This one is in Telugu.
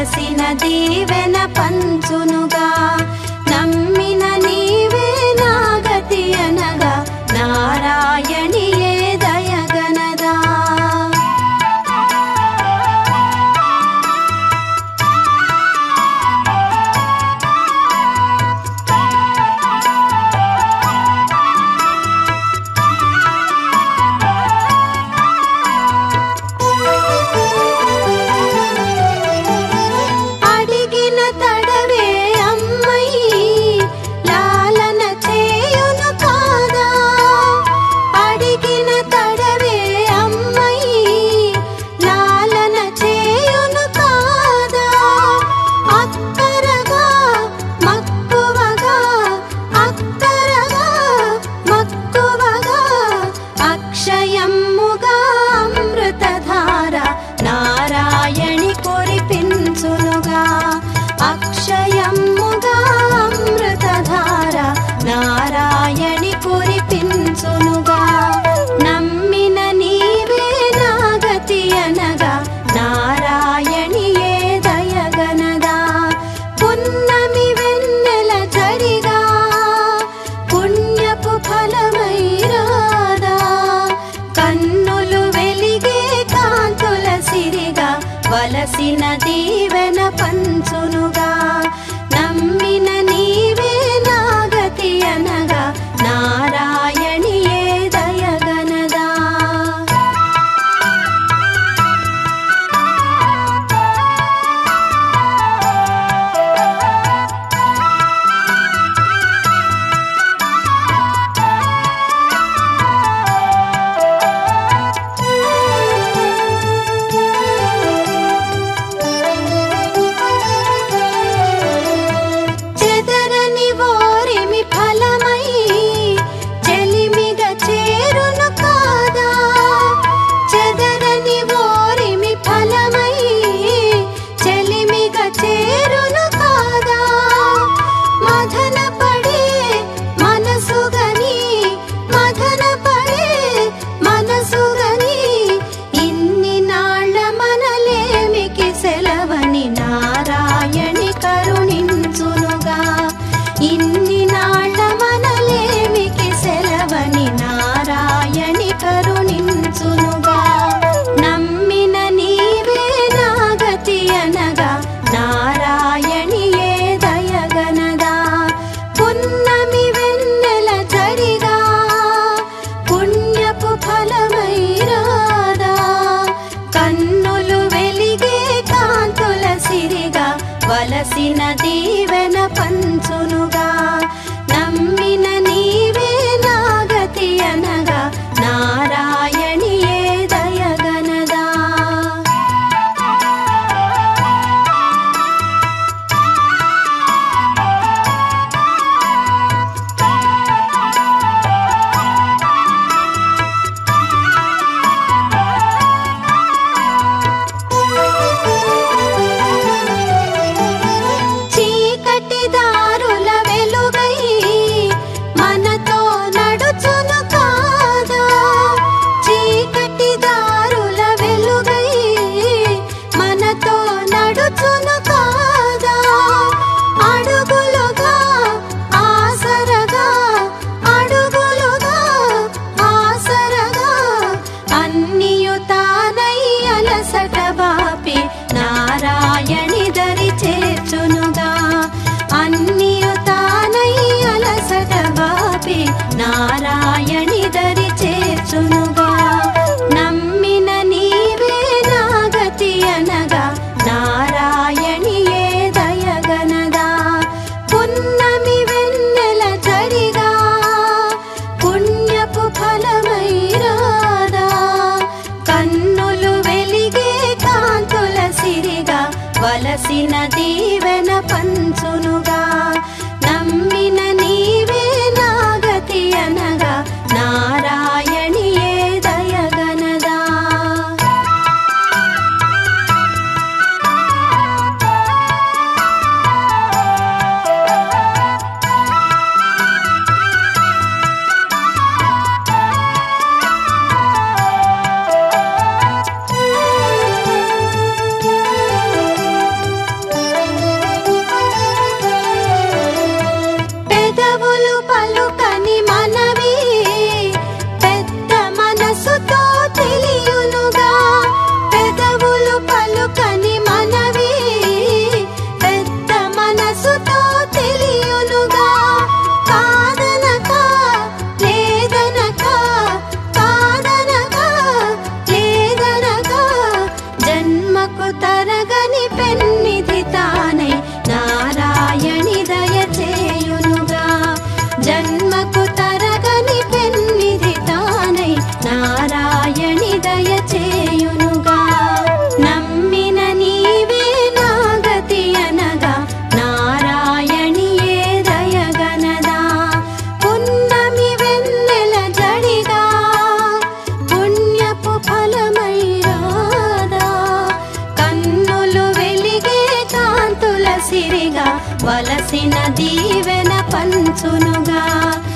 వలసిన దీవెన పంచునుగా నమ్మిన నీవే నా గతి అనగా నారాయణియే దయగనదా అక్షయముగా అమృతధార నారాయణి కురిపించునుగా నమ్మిన నీవే నా గతి అనగా నారాయణియే దయగనదా పున్నమి వెన్నెల జడిగా పుణ్యపు ఫలమై రాదా కన్నులు వెలిగే కాంతుల సిరిగా వలసిన దీవెన పంచునుగా నమ్మిన నీవే నా గతి అనగా నారాయణియే దయగనదా వలసిన దీవెన పంచునుగా నమ్మిన నీవే నా గతి అనగా నారాయణియే దయగనదా నారాయణి దరి చేర్చునుగా అన్నియు తానై అలసట బాపి నారాయణి దరి చేర్చునుగా నమ్మిన నీవే నా గతి అనగా నారాయణియే దయగనదా పున్నమి వెన్నెల జడిగా పుణ్యపు ఫలమై రాదా కన్నులు వెలిగే కాంతుల సిరిగా వలసిన దీవెన పంచునుగా నమ్మిన నీవే నా గతి అనగా నారాయణియే దయగనదా మనసుతో తెలియునుగా కాదనక లేదనక కాదనక లేదనక జన్మకు తరగని పెన్నిధి తానై నారాయణి దయ చేయునుగా జన్మకు తరగని పెన్నిధి తానై నారాయణి దయ చేయునుగా నమ్మిన నీవే నాగతి అనగా నారాయణియే దయగనదా పున్నమి వెన్నెల జడిగా పుణ్యపు ఫలమై రాదా కన్నులు వెలిగే కాంతుల సిరిగా వలసిన దీవెన పంచునుగా